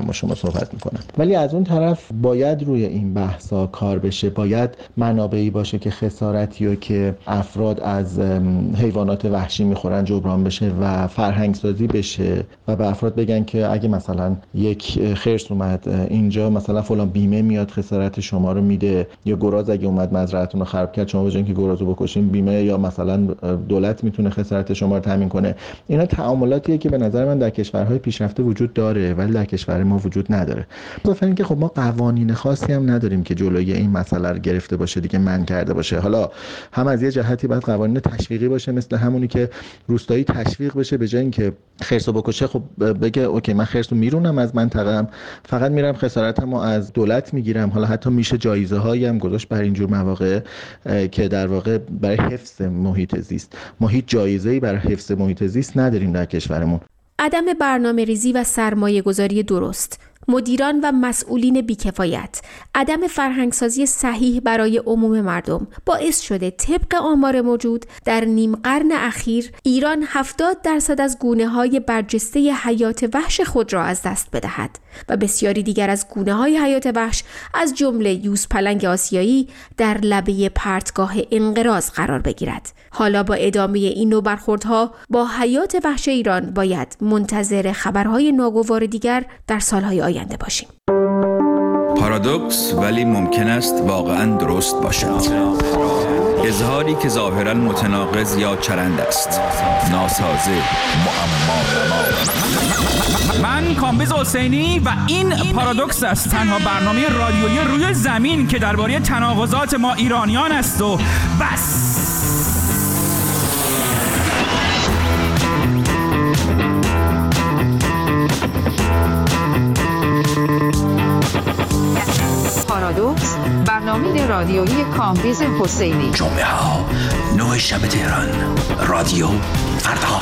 دارم با شما صحبت میکنم. ولی از اون طرف باید روی این بحثا کار بشه، باید منابعی باشه که خسارتی و که افراد از حیوانات وحشی میخورن جبران بشه و فرهنگ سازی بشه و به افراد بگن که اگه مثلا یک خرس اومد اینجا مثلا فلان بیمه میاد خسارت شما رو میده، یا گراز اگه اومد مزرعتون رو خراب کرد شما بجن که گرازو بکشین بیمه یا مثلا دولت میتونه خسارت شما رو تامین کنه. اینا تعاملاتیه که به نظر من در کشورهای پیشرفته وجود داره ولی در کشور ما وجود نداره. اضافه اینکه خب ما قوانین خاصی هم نداریم که جلوی این مسئله رو گرفته باشه دیگه، من کرده باشه. حالا هم از یه جهتی باید قوانین تشویقی باشه، مثل همونی که روستایی تشویق بشه به جای اینکه خرسو بکشه خب بگه اوکی من خرسو میرونم از منطقه‌ام، فقط میرم خسارتمو از دولت میگیرم. حالا حتی میشه جایزه هایی هم گذاشت برای اینجور مواقع که در واقع برای حفظ محیط زیست. ما هیچ جایزه‌ای برای حفظ محیط زیست نداریم در کشورمون. عدم برنامه‌ریزی و سرمایه‌گذاری درست، مدیران و مسئولین بیکفایت، عدم فرهنگسازی صحیح برای عموم مردم باعث شده طبق آمار موجود در نیم قرن اخیر ایران هفتاد درصد از گونه‌های برجسته حیات وحش خود را از دست بدهد و بسیاری دیگر از گونه‌های حیات وحش از جمله یوز پلنگ آسیایی در لبه پرتگاه انقراض قرار بگیرد. حالا با ادامه این نوع برخوردها با حیات وحش ایران باید منتظر خبرهای ناگوار دیگر در سالهای آینده باشیم. پارادوکس ولی ممکن است واقعاً درست باشد. اظهاری که ظاهراً متناقض یا چرند است، ناسازه، معما. من کامبیز حسینی و این پارادوکس است، تنها برنامه رادیویی روی زمین که درباره تناقضات ما ایرانیان است و بس. پارادوکس، برنامه رادیویی کامبیز حسینی. جمعه ها نه شب تهران، رادیو فردا.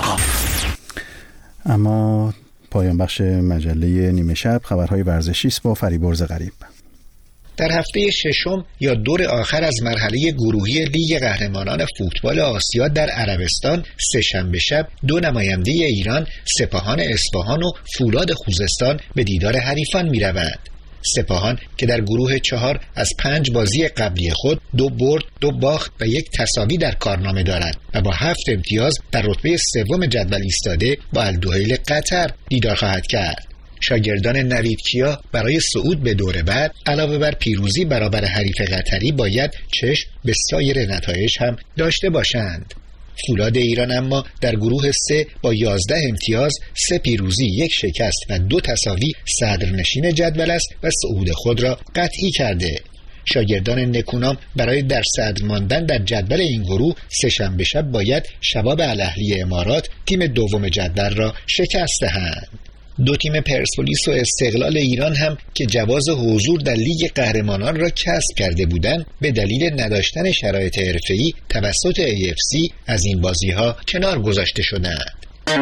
اما پایان بخش مجله نیمه شب خبرهای ورزشی است با فریبرز غریب. در هفته ششم یا دور آخر از مرحله گروهی لیگ قهرمانان فوتبال آسیا در عربستان سه‌شنبه شب دو نماینده ایران، سپاهان اصفهان و فولاد خوزستان به دیدار حریفان می‌روند. سپاهان که در گروه چهار از پنج بازی قبلی خود دو برد، دو باخت و یک تساوی در کارنامه دارد و با هفت امتیاز در رتبه سوم جدول ایستاده با الدوحیل قطر دیدار خواهد کرد. شاگردان نوید کیا برای صعود به دور بعد علاوه بر پیروزی برابر حریف قطری باید چشم به سایر نتایج هم داشته باشند. فولاد ایران اما در گروه سه با یازده امتیاز، سه پیروزی، یک شکست و دو تساوی صدرنشین جدول است و صعود خود را قطعی کرده. شاگردان نکونام برای در صدر ماندن در جدول این گروه سه‌شنبه شب باید شباب الاهلی امارات تیم دوم جدول را شکست دهند. دو تیم پرسپولیس و استقلال ایران هم که جواز حضور در لیگ قهرمانان را کسب کرده بودند به دلیل نداشتن شرایط حرفه‌ای توسط ای اف سی از این بازی‌ها کنار گذاشته شدند.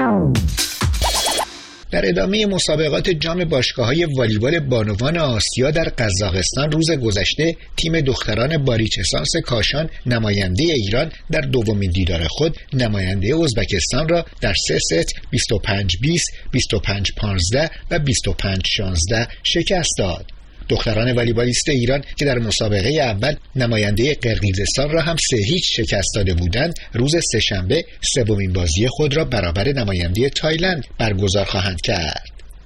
در ادامه مسابقات جام باشگاه‌های والیبال بانوان آسیا در قزاقستان روز گذشته تیم دختران باریچسانس کاشان نماینده ایران در دومین دیدار خود نماینده ازبکستان را در سه ست بیست و پنج بیست، بیست و پنج پانزده و بیست و پنج شانزده شکست داد. دختران والیبالیست ایران که در مسابقه اول نماینده قرقیزستان را هم سه هیچ شکست داده بودند، روز سه‌شنبه سومین بازی خود را برابر نماینده تایلند برگزار خواهند کرد.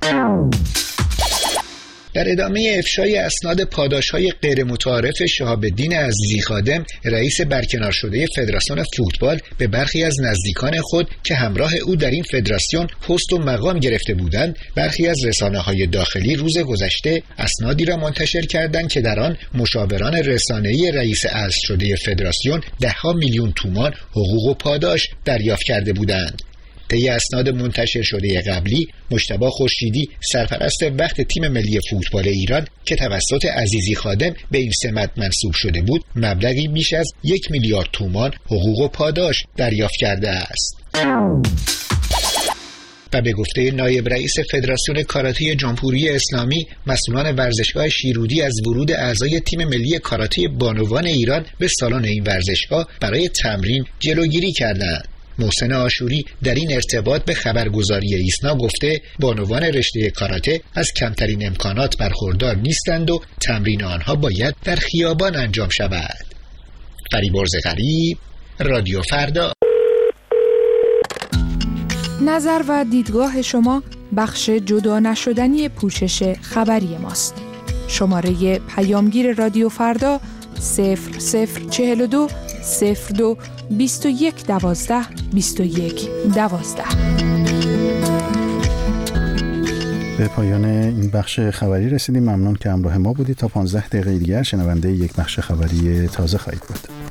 در ادامه افشای اسناد پاداش‌های غیر متعارف شهاب الدین عزیزی خادم، رئیس برکنار شده فدراسیون فوتبال به برخی از نزدیکان خود که همراه او در این فدراسیون پست و مقام گرفته بودند، برخی از رسانه‌های داخلی روز گذشته اسنادی را منتشر کردند که در آن مشاوران رسانه‌ای رئیس حذف شده فدراسیون ده‌ها میلیون تومان حقوق و پاداش دریافت کرده بودند. طی اسناد منتشر شده قبلی، مجتبی خورشیدی سرپرست وقت تیم ملی فوتبال ایران که توسط عزیزی خادم به این سمت منصوب شده بود، مبلغی بیش از یک میلیارد تومان حقوق و پاداش دریافت کرده است. و به گفته نایب رئیس فدراسیون کاراته جمهوری اسلامی، مسئولان ورزشگاه شیرودی از ورود اعضای تیم ملی کاراته بانوان ایران به سالن این ورزشگاه برای تمرین جلوگیری کردند. محسن آشوری در این ارتباط به خبرگزاری ایسنا گفته بانوان رشته کاراته از کمترین امکانات برخوردار نیستند و تمرین آنها باید در خیابان انجام شود. فریبرز غریب، رادیو فردا. نظر و دیدگاه شما بخش جدا نشدنی پوشش خبری ماست. شماره پیامگیر رادیو فردا صفر صفر چهل و دو صفر دو بیست و یک دوازده بیست و یک دوازده. به پایان این بخش خبری رسیدیم. ممنون که همراه ما بودید. تا پانزده دقیقه دیگر شنونده یک بخش خبری تازه خواهید بود.